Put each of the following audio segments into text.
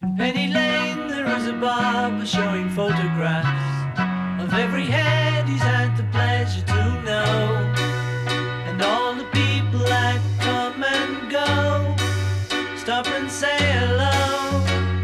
Penny Lane, there is a barber showing photographs of every head he's had the pleasure to know, and all the people that come and go stop and say hello.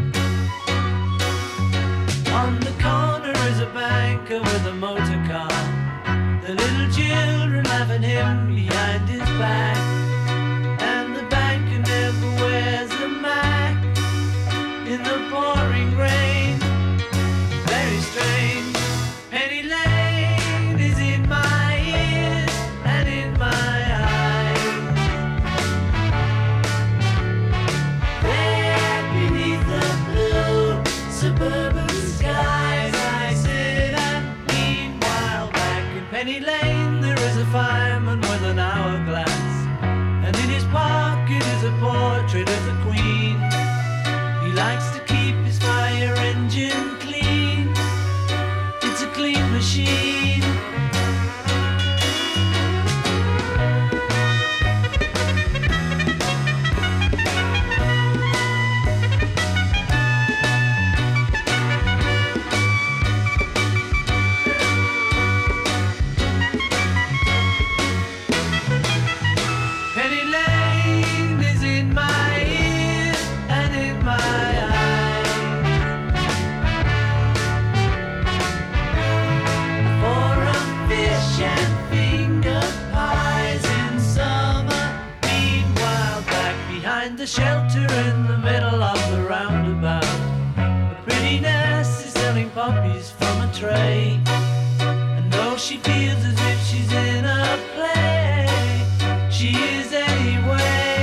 On the corner is a banker with a motor car, the little children laugh at him behind his back, and the banker never wears a Mac in the pouring rain. Very strange. Penny Lane is in my ears and in my eyes. There beneath the blue suburban skies, I sit and meanwhile back in Penny Lane there is a fireman with an hourglass, and in his pocket is a portrait of the Queen. He likes to keep his fire engine clean. It's a clean machine. Penny Lane is in my ears and in my eyes. For a fish and finger pies in summer. Meanwhile, back behind the shelter in the middle of the roundabout, a pretty nurse is selling poppies from a tray. And though she feels as if she's in a play, she is anyway.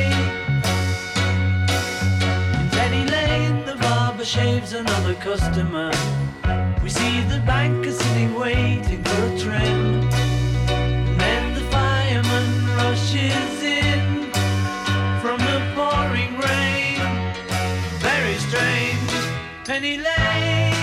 In Penny Lane, the barber shaves another customer. We see the banker sitting waiting for a trim, and then the fireman rushes in from the pouring rain. Very strange. Penny Lane